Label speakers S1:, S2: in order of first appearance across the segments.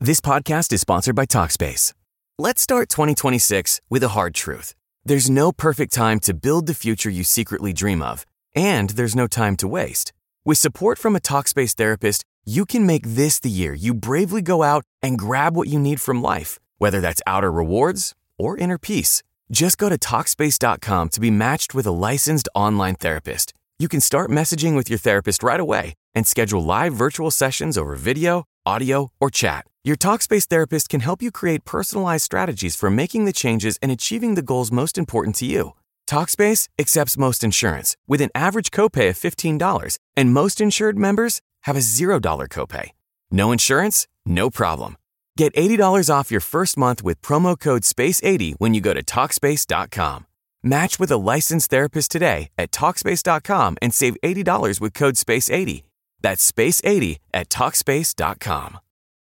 S1: This podcast is sponsored by Talkspace. Let's start 2026 with a hard truth. There's no perfect time to build the future you secretly dream of, and there's no time to waste. With support from a Talkspace therapist, you can make this the year you bravely go out and grab what you need from life, whether that's outer rewards or inner peace. Just go to Talkspace.com to be matched with a licensed online therapist. You can start messaging with your therapist right away and schedule live virtual sessions over video, audio, or chat. Your Talkspace therapist can help you create personalized strategies for making the changes and achieving the goals most important to you. Talkspace accepts most insurance with an average copay of $15, and most insured members have a $0 copay. No insurance? No problem. Get $80 off your first month with promo code SPACE80 when you go to Talkspace.com. Match with a licensed therapist today at Talkspace.com and save $80 with code SPACE80. That's SPACE80 at Talkspace.com.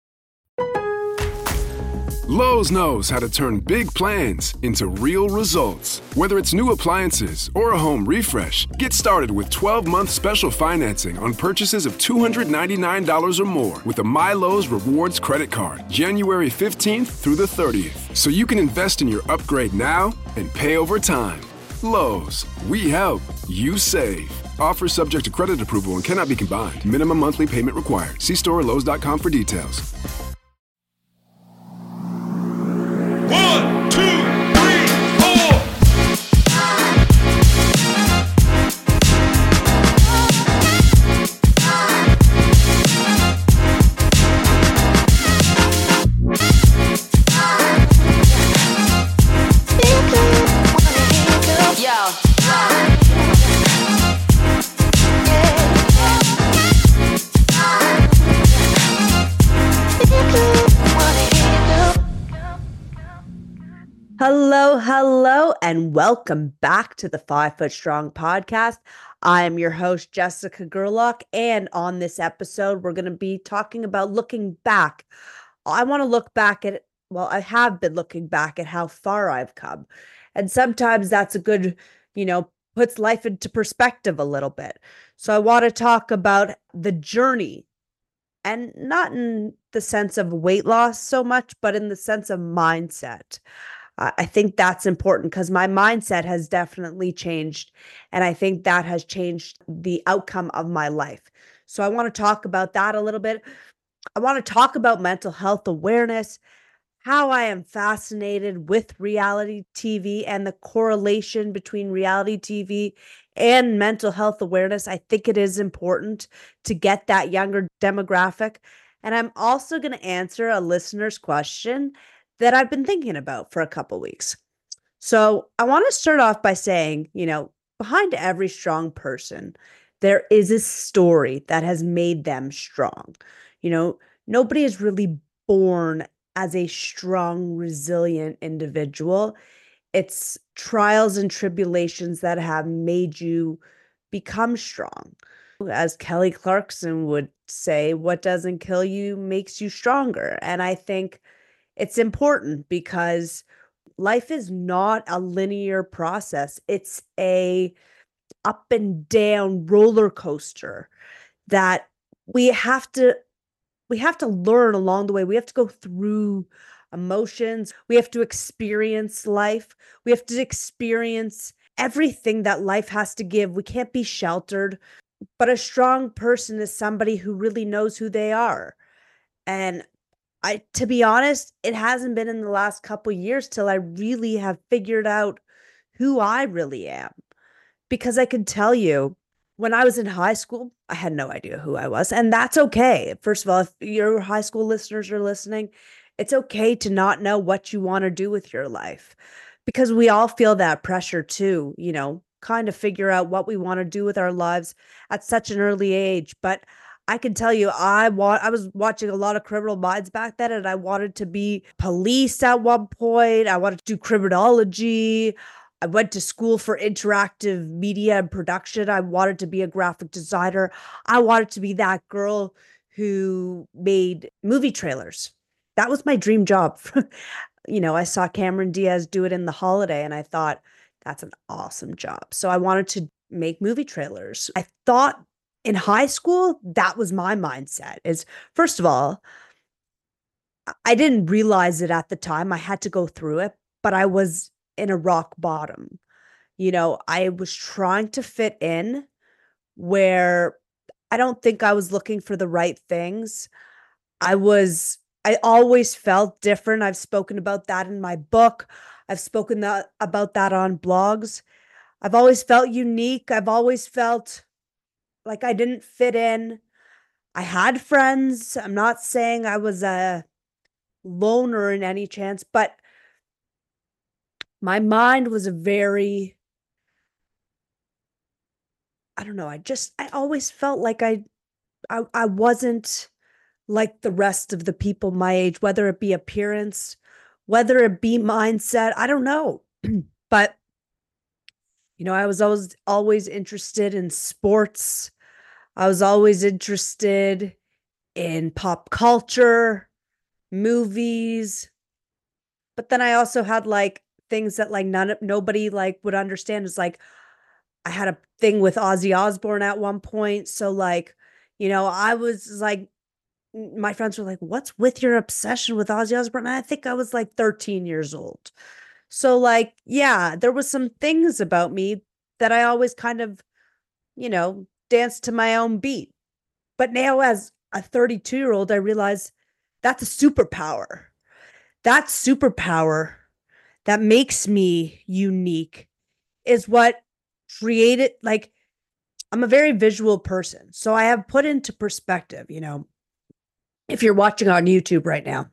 S2: Lowe's knows how to turn big plans into real results. Whether it's new appliances or a home refresh, get started with 12-month special financing on purchases of $299 or more with a MyLowe's Rewards credit card, January 15th through the 30th. So you can invest in your upgrade now and pay over time. Lowe's, we help, you save. Offer subject to credit approval and cannot be combined. Minimum monthly payment required. See store or Lowe's.com for details.
S3: 1, 2, 3, 4.
S4: Hello, and welcome back to the 5 Foot Strong podcast. I am your host, Jessica Gerlach, and on this episode, we're going to be talking about looking back. I want to look back at, I have been looking back at how far I've come. And sometimes that's a good, puts life into perspective a little bit. So I want to talk about the journey, and not in the sense of weight loss so much, but in the sense of mindset. I think that's important because my mindset has definitely changed, and I think that has changed the outcome of my life. So I want to talk about that a little bit. I want to talk about mental health awareness, how I am fascinated with reality TV and the correlation between reality TV and mental health awareness. I think it is important to get that younger demographic. And I'm also going to answer a listener's question that I've been thinking about for a couple weeks. So I want to start off by saying, behind every strong person, there is a story that has made them strong. Nobody is really born as a strong, resilient individual. It's trials and tribulations that have made you become strong. As Kelly Clarkson would say, what doesn't kill you makes you stronger. And I think it's important because life is not a linear process. It's a up and down roller coaster that we have to learn along the way. We have to go through emotions. We have to experience life. We have to experience everything that life has to give. We can't be sheltered. But a strong person is somebody who really knows who they are. And to be honest, it hasn't been in the last couple years till I really have figured out who I really am. Because I can tell you, when I was in high school, I had no idea who I was. And that's okay. First of all, if your high school listeners are listening, it's okay to not know what you want to do with your life. Because we all feel that pressure too, kind of figure out what we want to do with our lives at such an early age. But I can tell you, I was watching a lot of Criminal Minds back then, and I wanted to be police at one point. I wanted to do criminology. I went to school for interactive media and production. I wanted to be a graphic designer. I wanted to be that girl who made movie trailers. That was my dream job. I saw Cameron Diaz do it in The Holiday, and I thought, that's an awesome job. So I wanted to make movie trailers. I thought in high school, that was my mindset is, first of all, I didn't realize it at the time. I had to go through it, but I was in a rock bottom. I was trying to fit in where I don't think I was looking for the right things. I always felt different. I've spoken about that in my book. I've spoken about that on blogs. I've always felt unique. I've always felt like I didn't fit in. I had friends. I'm not saying I was a loner in any chance, but my mind was a very, I don't know, I always felt like I wasn't like the rest of the people my age, whether it be appearance, whether it be mindset, I don't know. But I was always interested in sports. I was always interested in pop culture, movies, but then I also had like things that like nobody like would understand is like I had a thing with Ozzy Osbourne at one point. So like, I was like my friends were like, "What's with your obsession with Ozzy Osbourne?" And I think I was like 13 years old. So like, yeah, there was some things about me that I always kind of, danced to my own beat. But now as a 32-year-old, I realize that's a superpower. That superpower that makes me unique is what created like I'm a very visual person. So I have put into perspective, if you're watching on YouTube right now,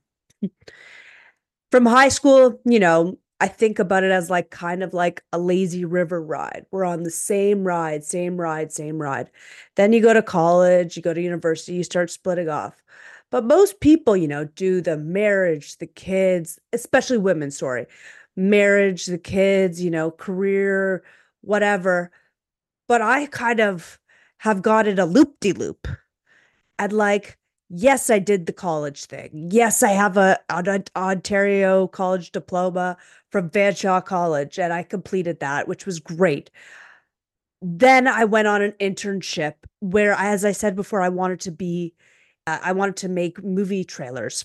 S4: from high school, I think about it as like kind of like a lazy river ride. We're on the same ride, same ride, same ride. Then you go to college, you go to university, you start splitting off. But most people, do the marriage, the kids, especially women, sorry, marriage, the kids, career, whatever. But I kind of have got it a loop-de-loop. And like, yes, I did the college thing. Yes, I have an Ontario college diploma from Fanshawe College, and I completed that, which was great. Then I went on an internship where, as I said before, I wanted to make movie trailers.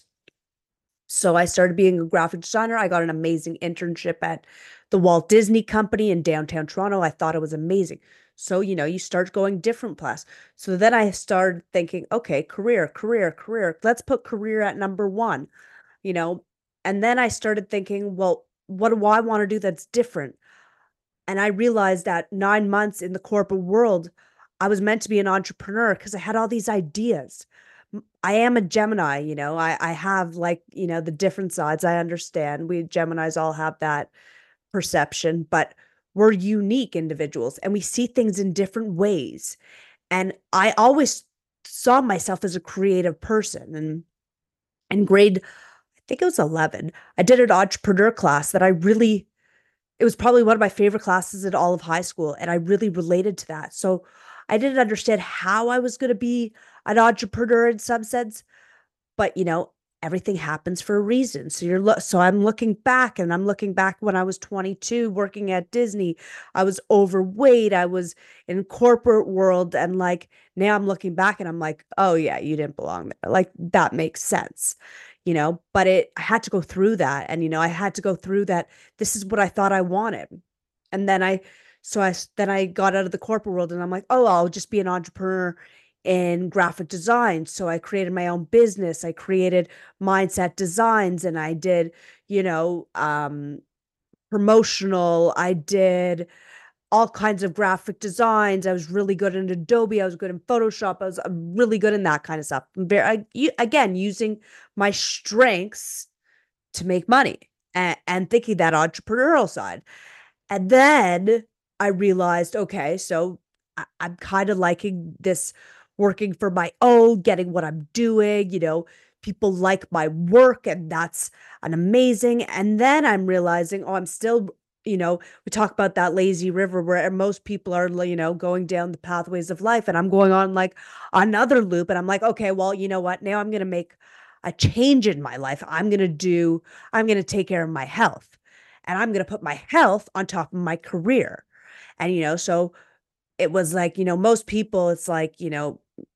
S4: So I started being a graphic designer. I got an amazing internship at the Walt Disney Company in downtown Toronto. I thought it was amazing. So, you start going different paths. So then I started thinking, okay, career, career, career. Let's put career at number one, you know. And then I started thinking, well, what do I want to do that's different? And I realized that 9 months in the corporate world, I was meant to be an entrepreneur because I had all these ideas. I am a Gemini, I have like, the different sides. I understand we Geminis all have that perception, but we're unique individuals and we see things in different ways. And I always saw myself as a creative person. And in grade, I think it was 11, I did an entrepreneur class that it was probably one of my favorite classes in all of high school, and I really related to that. So I didn't understand how I was going to be an entrepreneur in some sense, but everything happens for a reason. So so I'm looking back, and I'm looking back when I was 22 working at Disney. I was overweight. I was in corporate world, and like now I'm looking back and I'm like, "Oh yeah, you didn't belong there." Like that makes sense. But I had to go through that, and I had to go through that. This is what I thought I wanted. And then then I got out of the corporate world and I'm like, "Oh, I'll just be an entrepreneur in graphic design." So I created my own business. I created Mindset Designs, and I did, you know, um, promotional. I did all kinds of graphic designs. I was really good in Adobe. I was good in Photoshop. I'm really good in that kind of stuff. Again, using my strengths to make money and thinking that entrepreneurial side. And then I realized, okay, so I'm kind of liking this working for my own, getting what I'm doing, people like my work, and that's an amazing. And then I'm realizing, oh, I'm still, we talk about that lazy river where most people are, going down the pathways of life. And I'm going on like another loop. And I'm like, okay, well, you know what? Now I'm going to make a change in my life. I'm going to take care of my health, and I'm going to put my health on top of my career. And, so it was like, most people, it's like,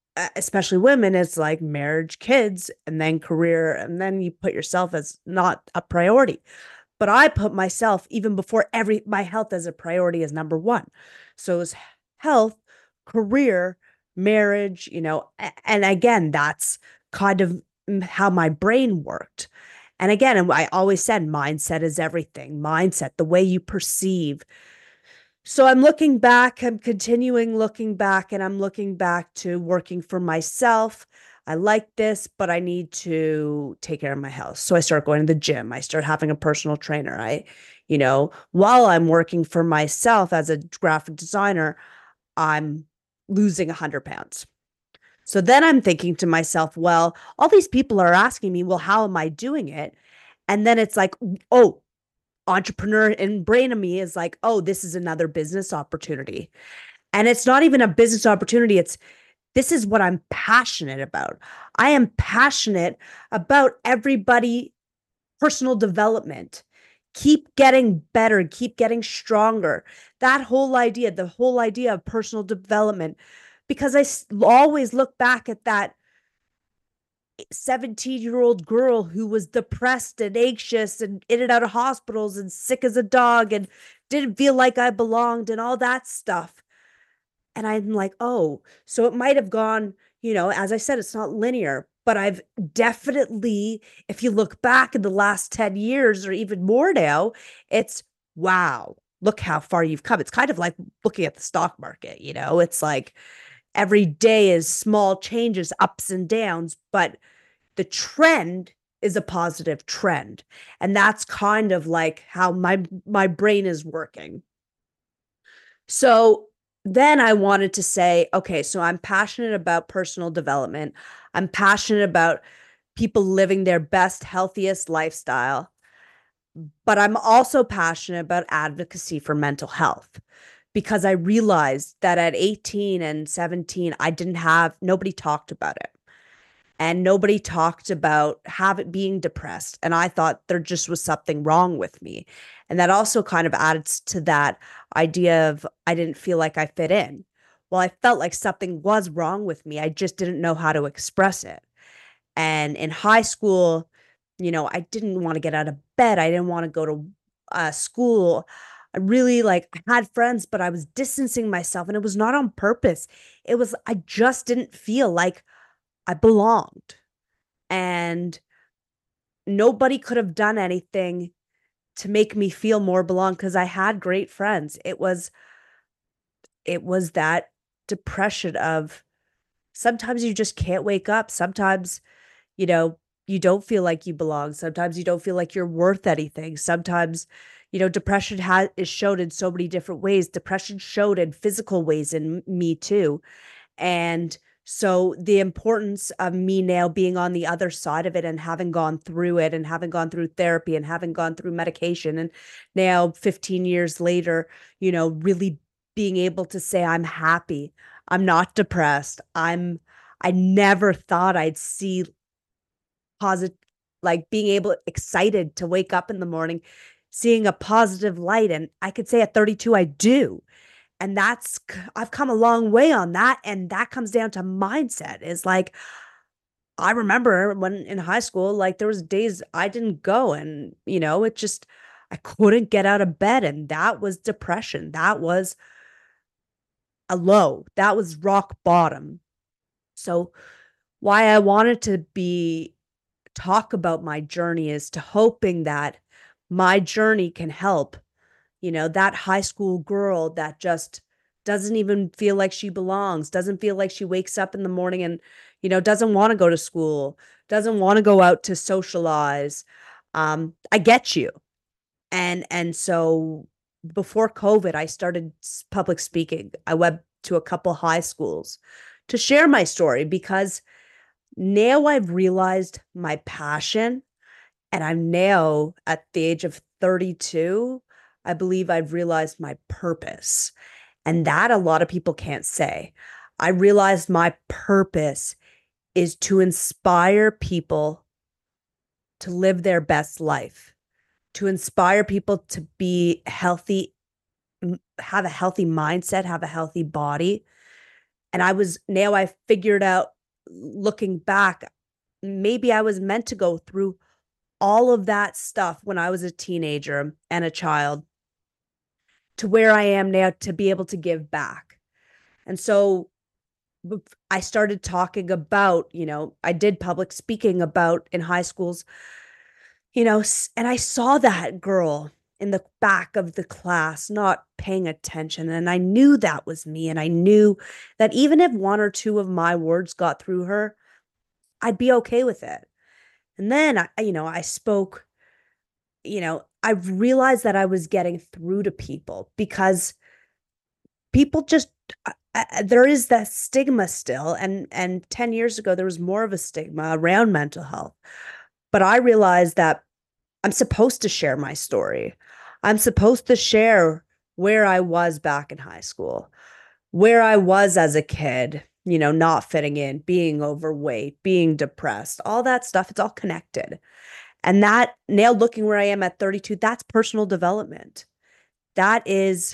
S4: especially women, it's like marriage, kids, and then career, and then you put yourself as not a priority. But I put myself even before my health as a priority as number one. So it was health, career, marriage, and again, that's kind of how my brain worked. And again, and I always said mindset is everything. Mindset, the way you perceive. So I'm looking back, I'm continuing looking back, and I'm looking back to working for myself. I like this, but I need to take care of my health. So I start going to the gym. I start having a personal trainer. While I'm working for myself as a graphic designer, I'm losing 100 pounds. So then I'm thinking to myself, well, all these people are asking me, well, how am I doing it? And then it's like, oh, entrepreneur and brain of me is like, oh, this is another business opportunity. And it's not even a business opportunity. This is what I'm passionate about. I am passionate about everybody, personal development. Keep getting better, keep getting stronger. The whole idea of personal development, because I always look back at that 17-year-old girl who was depressed and anxious and in and out of hospitals and sick as a dog and didn't feel like I belonged and all that stuff. And I'm like, oh, so it might have gone, as I said, it's not linear, but I've definitely, if you look back in the last 10 years or even more now, it's wow, look how far you've come. It's kind of like looking at the stock market, it's like every day is small changes, ups and downs, but the trend is a positive trend. And that's kind of like how my brain is working. So then I wanted to say, okay, so I'm passionate about personal development. I'm passionate about people living their best, healthiest lifestyle. But I'm also passionate about advocacy for mental health because I realized that at 18 and 17, nobody talked about it. And nobody talked about being depressed. And I thought there just was something wrong with me. And that also kind of adds to that idea of I didn't feel like I fit in. Well, I felt like something was wrong with me. I just didn't know how to express it. And in high school, I didn't want to get out of bed. I didn't want to go to school. I really I had friends, but I was distancing myself and it was not on purpose. I just didn't feel like I belonged, and nobody could have done anything to make me feel more belonged because I had great friends. It was that depression of sometimes you just can't wake up. Sometimes, you don't feel like you belong. Sometimes you don't feel like you're worth anything. Sometimes, depression is shown in so many different ways. Depression showed in physical ways in me too. And so the importance of me now being on the other side of it and having gone through it and having gone through therapy and having gone through medication and now 15 years later, really being able to say I'm happy. I'm not depressed. I never thought I'd see positive, like being excited to wake up in the morning, seeing a positive light. And I could say at 32, I do. And I've come a long way on that. And that comes down to mindset is like, I remember when in high school, there was days I didn't go and, I couldn't get out of bed. And that was depression. That was a low. That was rock bottom. So why I wanted to talk about my journey is to hoping that my journey can help that high school girl that just doesn't even feel like she belongs, doesn't feel like she wakes up in the morning and, doesn't want to go to school, doesn't want to go out to socialize. I get you. And so before COVID, I started public speaking. I went to a couple high schools to share my story because now I've realized my passion and I'm now at the age of 32. I believe I've realized my purpose, and that a lot of people can't say. I realized my purpose is to inspire people to live their best life, to inspire people to be healthy, have a healthy mindset, have a healthy body, And I figured out, looking back, maybe I was meant to go through all of that stuff when I was a teenager and a child to where I am now to be able to give back. And so I started talking about, I did public speaking about in high schools, and I saw that girl in the back of the class not paying attention. And I knew that was me. And I knew that even if one or two of my words got through her, I'd be okay with it. And then I spoke, I realized that I was getting through to people because people just, there is that stigma still. And 10 years ago, there was more of a stigma around mental health. But I realized that I'm supposed to share my story. I'm supposed to share where I was back in high school, where I was as a kid, not fitting in, being overweight, being depressed, all that stuff. It's all connected. And that, now looking where I am at 32, that's personal development. That is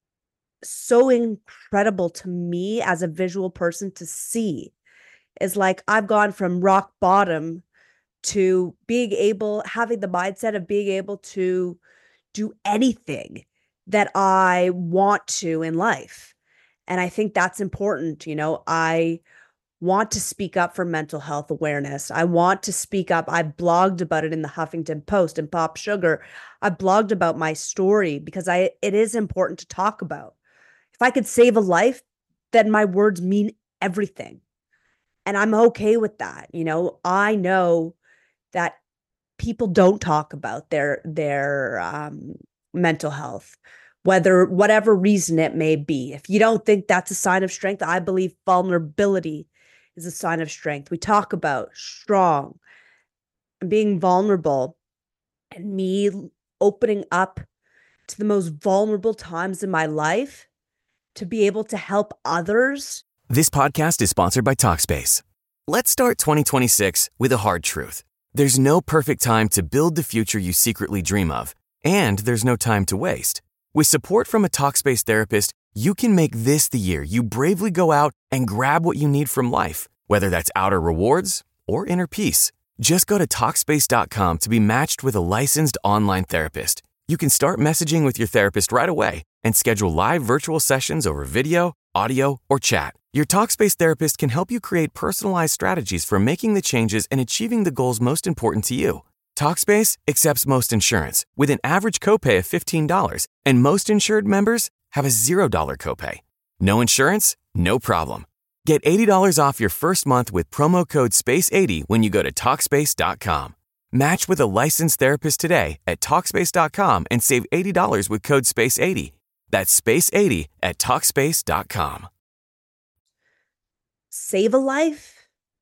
S4: so incredible to me as a visual person to see. Is like I've gone from rock bottom to having the mindset of being able to do anything that I want to in life. And I think that's important. I want to speak up for mental health awareness. I want to speak up. I blogged about it in the Huffington Post and Pop Sugar. I blogged about my story because it is important to talk about. If I could save a life, then my words mean everything. And I'm okay with that. I know that people don't talk about their mental health, whatever reason it may be. If you don't think that's a sign of strength, I believe vulnerability is a sign of strength. We talk about strong and being vulnerable, and me opening up to the most vulnerable times in my life to be able to help others.
S1: This podcast is sponsored by Talkspace. Let's start 2026 with a hard truth. There's no perfect time to build the future you secretly dream of, and there's no time to waste. With support from a Talkspace therapist, you can make this the year you bravely go out and grab what you need from life, whether that's outer rewards or inner peace. Just go to Talkspace.com to be matched with a licensed online therapist. You can start messaging with your therapist right away and schedule live virtual sessions over video, audio, or chat. Your Talkspace therapist can help you create personalized strategies for making the changes and achieving the goals most important to you. Talkspace accepts most insurance with an average copay of $15, and most insured members have a $0 copay. No insurance? No problem. Get $80 off your first month with promo code SPACE80 when you go to Talkspace.com. Match with a licensed therapist today at Talkspace.com and save $80 with code SPACE80. That's SPACE80 at Talkspace.com.
S4: Save a life.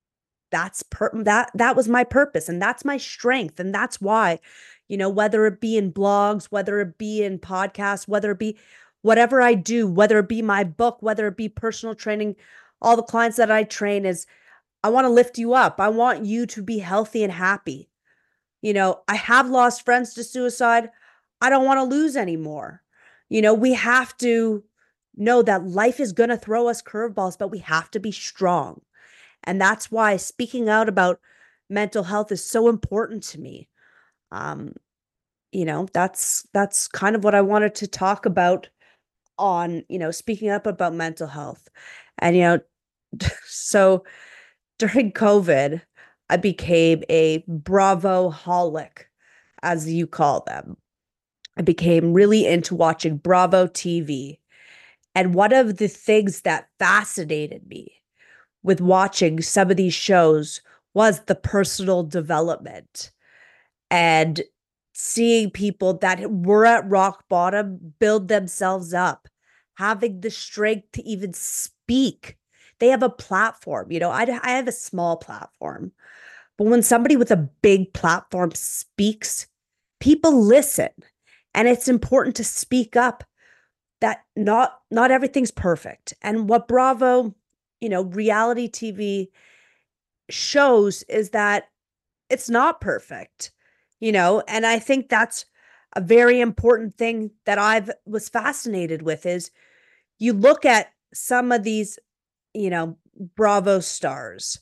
S4: That was my purpose, and that's my strength. And that's why, whether it be in blogs, whether it be in podcasts, whether it be whatever I do, whether it be my book, whether it be personal training, all the clients that I train, is I want to lift you up. I want you to be healthy and happy. I have lost friends to suicide. I don't want to lose anymore. We have to know that life is going to throw us curveballs, but we have to be strong. And that's why speaking out about mental health is so important to me. That's kind of what I wanted to talk about on, speaking up about mental health. And, so during COVID, I became a Bravo-holic, as you call them. I became really into watching Bravo TV. And one of the things that fascinated me with watching some of these shows was the personal development and seeing people that were at rock bottom build themselves up, having the strength to even speak. They have a platform. I have a small platform, but when somebody with a big platform speaks, people listen. And it's important to speak up that not everything's perfect. And what Bravo, reality TV shows is that it's not perfect, and I think that's a very important thing that was fascinated with is you look at some of these, Bravo stars.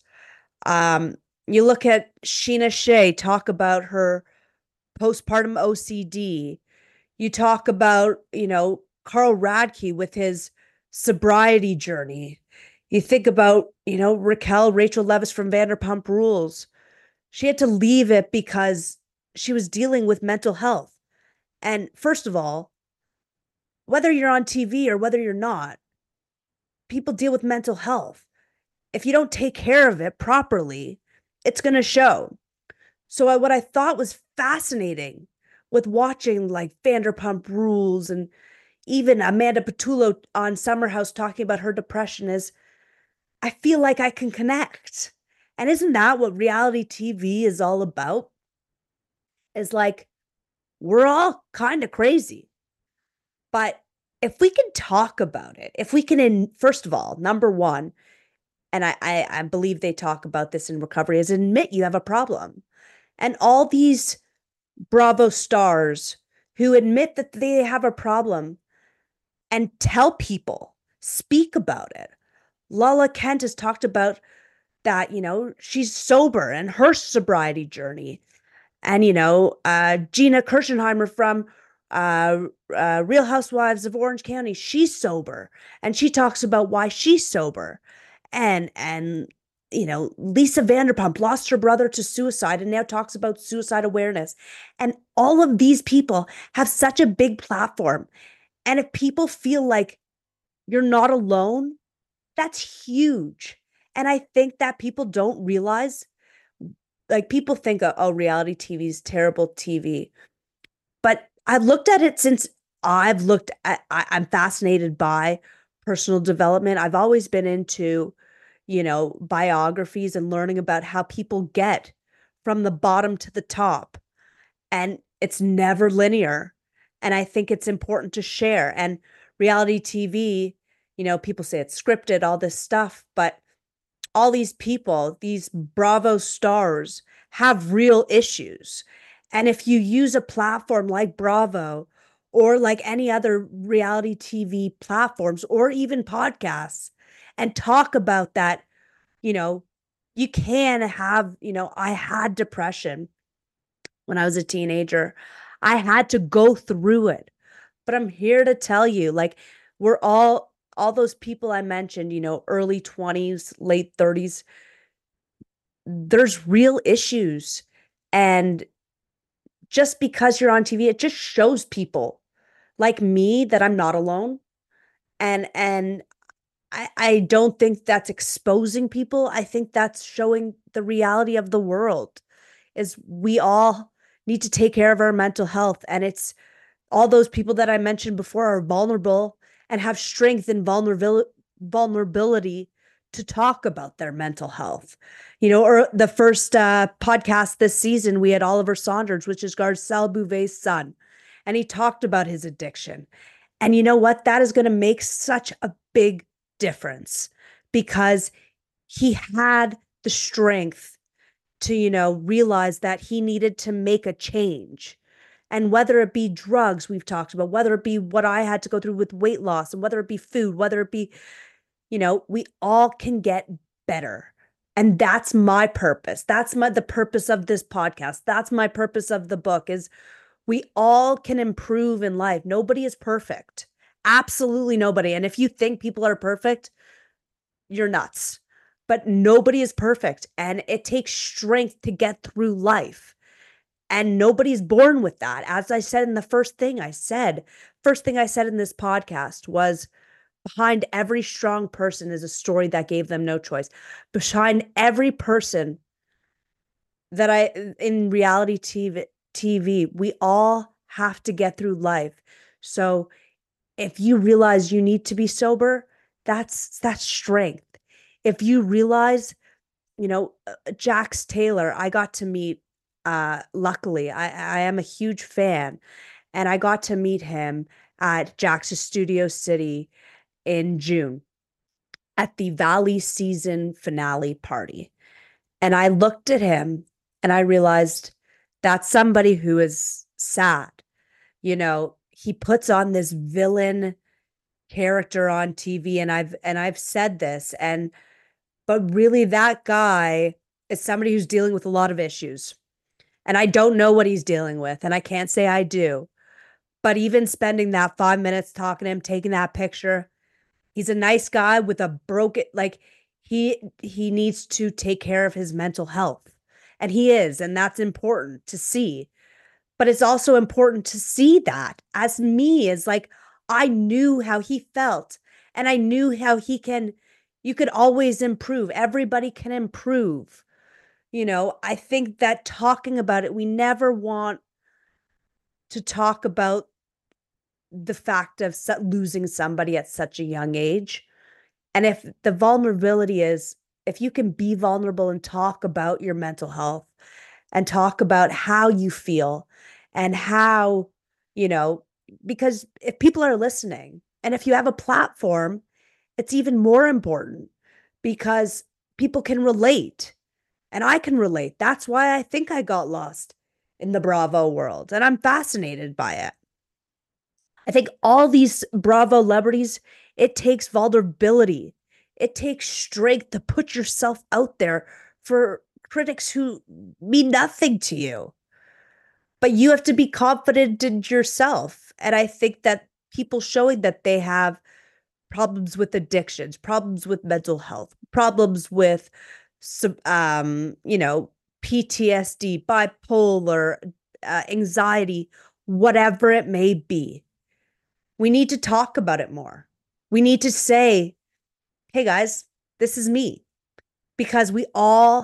S4: You look at Sheena Shea, talk about her postpartum OCD. You talk about, Carl Radke with his sobriety journey. You think about, Rachel Leviss from Vanderpump Rules. She had to leave it because she was dealing with mental health. And first of all, whether you're on TV or whether you're not, people deal with mental health. If you don't take care of it properly, it's going to show. So what I thought was fascinating with watching like Vanderpump Rules and even Amanda Petullo on Summer House talking about her depression is I feel like I can connect. And isn't that what reality TV is all about? Is like, we're all kind of crazy. But if we can talk about it, if we can, first of all, number one, and I believe they talk about this in recovery, is admit you have a problem. And all these Bravo stars who admit that they have a problem and tell people, speak about it. Lala Kent has talked about that, she's sober and her sobriety journey. And, Gina Kirschenheimer from Real Housewives of Orange County, she's sober. And she talks about why she's sober. And Lisa Vanderpump lost her brother to suicide and now talks about suicide awareness. And all of these people have such a big platform. And if people feel like you're not alone, that's huge. And I think that people don't realize, like people think, oh, reality TV is terrible TV. But I've looked at it since I'm fascinated by personal development. I've always been into, biographies and learning about how people get from the bottom to the top. And it's never linear. And I think it's important to share. And reality TV, people say it's scripted, all this stuff, but all these people, these Bravo stars, have real issues. And if you use a platform like Bravo or like any other reality TV platforms or even podcasts and talk about that, you can have, I had depression when I was a teenager. I had to go through it. But I'm here to tell you, like, we're all those people I mentioned, early 20s, late 30s, there's real issues. And just because you're on TV, it just shows people like me that I'm not alone. And I don't think that's exposing people. I think that's showing the reality of the world is we all need to take care of our mental health. And it's all those people that I mentioned before are vulnerable and have strength and vulnerability to talk about their mental health. Or the first podcast this season, we had Oliver Saunders, which is Garcelle Bouvet's son. And he talked about his addiction. And you know what? That is going to make such a big difference because he had the strength to, realize that he needed to make a change. And whether it be drugs we've talked about, whether it be what I had to go through with weight loss, and whether it be food, whether it be, we all can get better. And that's my purpose. That's the purpose of this podcast. That's my purpose of the book is we all can improve in life. Nobody is perfect. Absolutely nobody. And if you think people are perfect, you're nuts. But nobody is perfect. And it takes strength to get through life. And nobody's born with that. As I said in the first thing I said in this podcast was behind every strong person is a story that gave them no choice. Behind every person in reality TV, we all have to get through life. So if you realize you need to be sober, that's strength. If you realize, Jax Taylor, I got to meet, luckily, I am a huge fan, and I got to meet him at Jax's Studio City in June at the Valley season finale party. And I looked at him and I realized that's somebody who is sad. He puts on this villain character on TV, and I've said this, but really that guy is somebody who's dealing with a lot of issues. And I don't know what he's dealing with, and I can't say I do. But even spending that 5 minutes talking to him, taking that picture, he's a nice guy with a broken, like he needs to take care of his mental health. And he is, and that's important to see. But it's also important to see that as me, as like I knew how he felt, and I knew how you could always improve. Everybody can improve. I think that talking about it, we never want to talk about the fact of losing somebody at such a young age. And if the vulnerability is, if you can be vulnerable and talk about your mental health and talk about how you feel and how, you know, because if people are listening and if you have a platform, it's even more important because people can relate and I can relate. That's why I think I got lost in the Bravo world and I'm fascinated by it. I think all these Bravo celebrities, it takes vulnerability. It takes strength to put yourself out there for critics who mean nothing to you. But you have to be confident in yourself. And I think that people showing that they have problems with addictions, problems with mental health, problems with some, PTSD, bipolar, anxiety, whatever it may be. We need to talk about it more. We need to say, hey guys, this is me. Because we all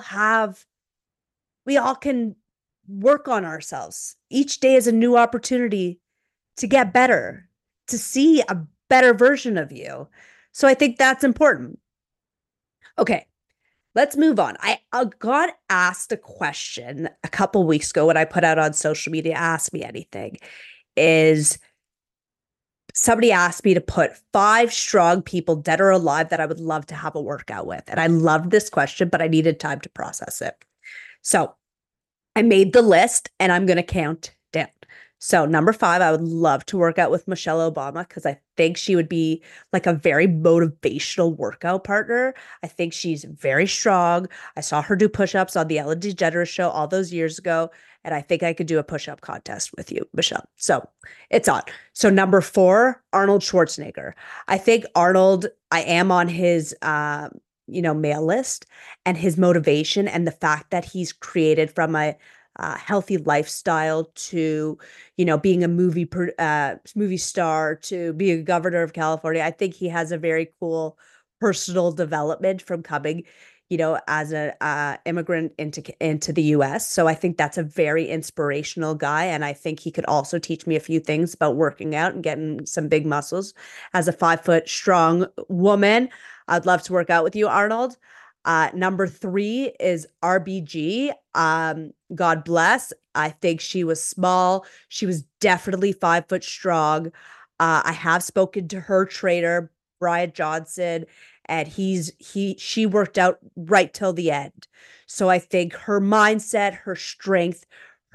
S4: can work on ourselves. Each day is a new opportunity to get better, to see a better version of you. So I think that's important. Okay, let's move on. I got asked a question a couple weeks ago when I put out on social media, Ask Me Anything, is somebody asked me to put 5 strong people, dead or alive, that I would love to have a workout with. And I loved this question, but I needed time to process it. So I made the list and I'm going to count down. So number 5, I would love to work out with Michelle Obama because I think she would be like a very motivational workout partner. I think she's very strong. I saw her do push-ups on the Ellen DeGeneres show all those years ago. And I think I could do a push-up contest with you, Michelle. So it's on. So number 4, Arnold Schwarzenegger. I think Arnold, I am on his, mail list, and his motivation and the fact that he's created from a healthy lifestyle to, being a movie star to being a governor of California. I think he has a very cool personal development from coming, as an immigrant into the US. So I think that's a very inspirational guy. And I think he could also teach me a few things about working out and getting some big muscles. As a 5-foot strong woman, I'd love to work out with you, Arnold. Number 3 is RBG. God bless. I think she was small. She was definitely 5 foot strong. I have spoken to her trainer, Brian Johnson, and she worked out right till the end. So I think her mindset, her strength,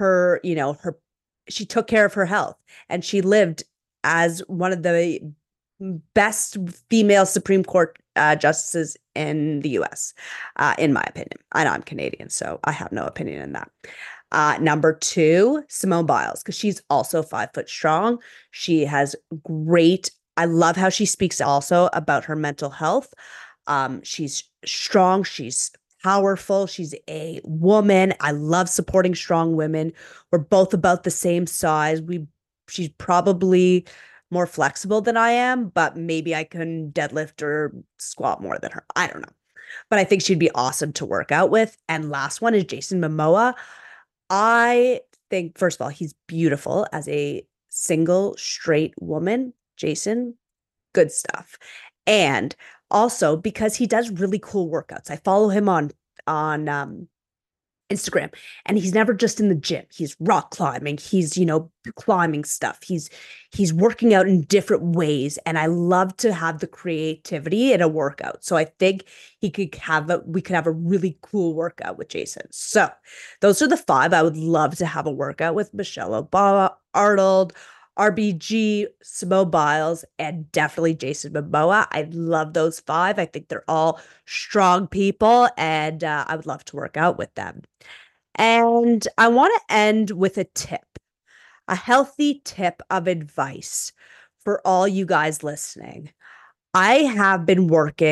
S4: she took care of her health, and she lived as one of the best female Supreme Court justices in the US, in my opinion. I know I'm Canadian, so I have no opinion in that. Number 2, Simone Biles, because she's also 5 foot strong. She has I love how she speaks also about her mental health. She's strong. She's powerful. She's a woman. I love supporting strong women. We're both about the same size. She's probably more flexible than I am, but maybe I can deadlift or squat more than her. I don't know. But I think she'd be awesome to work out with. And last one is Jason Momoa. I think, first of all, he's beautiful as a single straight woman. Jason, good stuff. And also because he does really cool workouts. I follow him on Instagram, and he's never just in the gym. He's rock climbing. He's, climbing stuff. He's working out in different ways. And I love to have the creativity in a workout. So I think we could have a really cool workout with Jason. So those are the 5. I would love to have a workout with: Michelle Obama, Arnold, RBG, Simone Biles, and definitely Jason Momoa. I love those five. I think they're all strong people, and I would love to work out with them. And I want to end with a tip, a healthy tip of advice for all you guys listening. I've been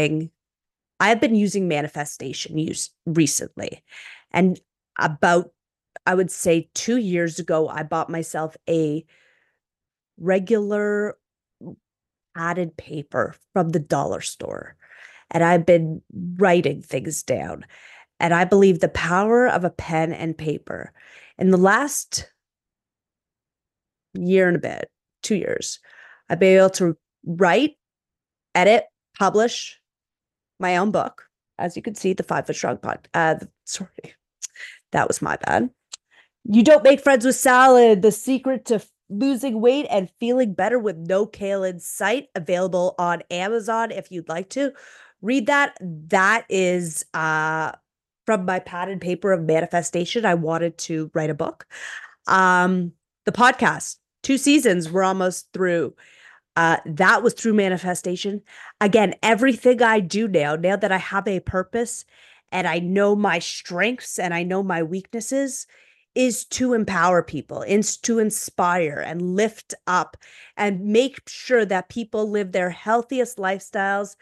S4: using manifestation recently. And about, I would say 2 years ago, I bought myself a regular padded paper from the dollar store. And I've been writing things down. And I believe the power of a pen and paper. In the last year and a bit, 2 years, I've been able to write, edit, publish my own book. As you can see, the 5 Foot Strong sorry, that was my bad. You Don't Make Friends with Salad, The Secret to Losing Weight and Feeling Better with No Kale in Sight, available on Amazon if you'd like to read that. That is from my pad and paper of manifestation. I wanted to write a book. The podcast, 2 seasons, we're almost through. That was through manifestation. Again, everything I do now that I have a purpose and I know my strengths and I know my weaknesses, is to empower people, is to inspire and lift up and make sure that people live their healthiest lifestyles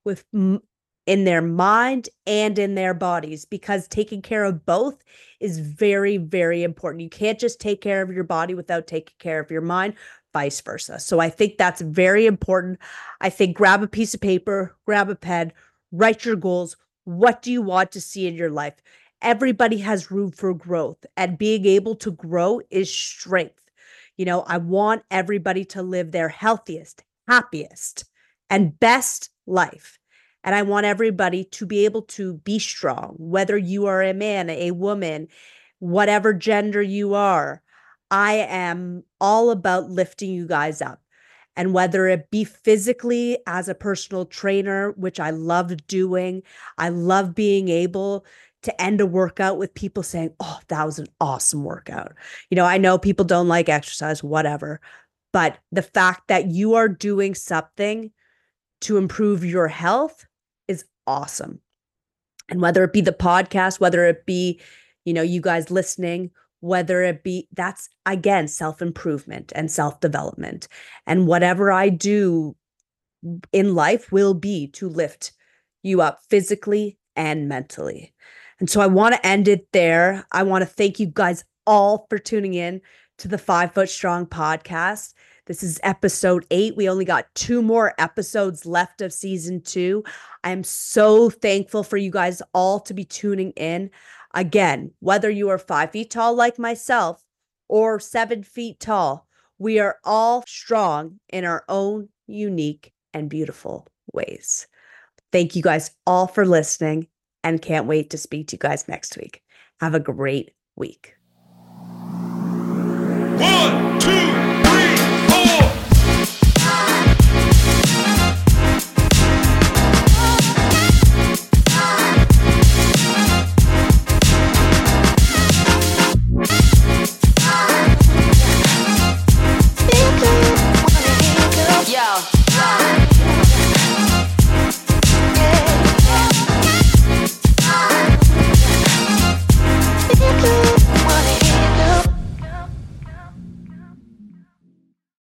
S4: in their mind and in their bodies, because taking care of both is very, very important. You can't just take care of your body without taking care of your mind, vice versa. So I think that's very important. I think grab a piece of paper, grab a pen, write your goals. What do you want to see in your life? Everybody has room for growth, and being able to grow is strength. I want everybody to live their healthiest, happiest, and best life. And I want everybody to be able to be strong, whether you are a man, a woman, whatever gender you are. I am all about lifting you guys up. And whether it be physically as a personal trainer, which I love doing, I love being able to end a workout with people saying, "Oh, that was an awesome workout." I know people don't like exercise, whatever, but the fact that you are doing something to improve your health is awesome. And whether it be the podcast, whether it be, you guys listening, whether it be, that's again, self-improvement and self-development. And whatever I do in life will be to lift you up physically and mentally. And so I want to end it there. I want to thank you guys all for tuning in to the 5 Foot Strong podcast. This is episode 8. We only got 2 more episodes left of season 2. I am so thankful for you guys all to be tuning in. Again, whether you are 5 feet tall like myself or 7 feet tall, we are all strong in our own unique and beautiful ways. Thank you guys all for listening, and can't wait to speak to you guys next week. Have a great week.
S3: 1, 2,